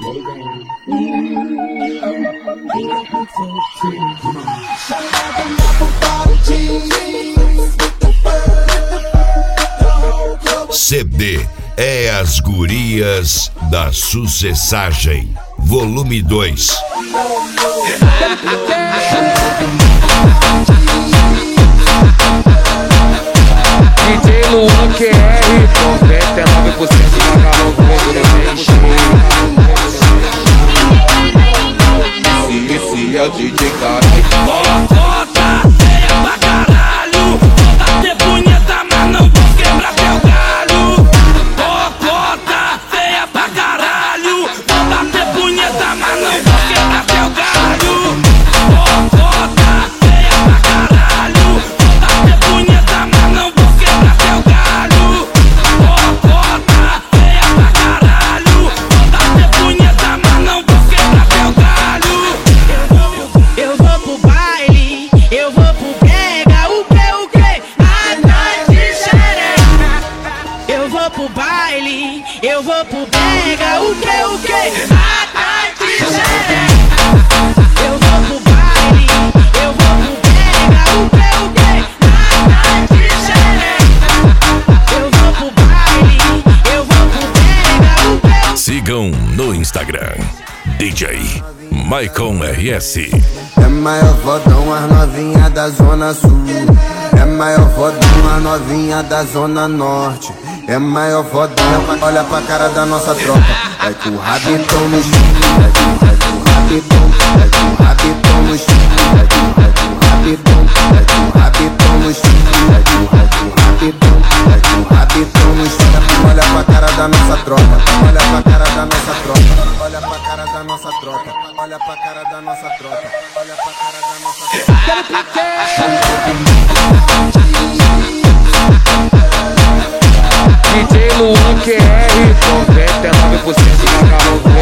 CD é As Gurias da Sucessagem, volume 2. DJ Luan QR, 99% de macarrão fogo no peixe. Esse é o DJ Caralho. Bota feia pra caralho, vou bater punheta, mas não vou quebrar teu galho. Bota feia pra caralho, vou bater punheta, mas não vou quebrar teu galho. Bota feia pra caralho, vou bater punheta, mas não vou quebrar teu galho. Bota feia pra caralho, vou bater punheta, mas não vou quebrar teu galho. Eu vou pro baile, eu vou pro brega, o que? A noite xereca. Eu vou pro baile, eu vou pro brega, o que? A noite xereca. Eu vou pro baile, eu vou pro brega, o que? A noite xereca. Eu vou pro baile, eu vou pro brega, o que? Sigam no Instagram, DJ Maicon RS. É maior fodão as novinha da Zona Sul. É maior fodão as novinha da Zona Norte. É maior fodão, olha pra cara da nossa tropa. Vai com o rabitão no chão, vai com o rabitão, vai com o rabitão no chão, vai com o rabitão, vai com o rabitão no chão, vai com o rabitão, vai com o rabitão no chão. Olha pra cara da nossa tropa, olha pra cara da nossa tropa, olha pra cara da nossa tropa, olha pra cara da nossa tropa, olha pra cara da nossa DJ Luan QR, 99% de macarrão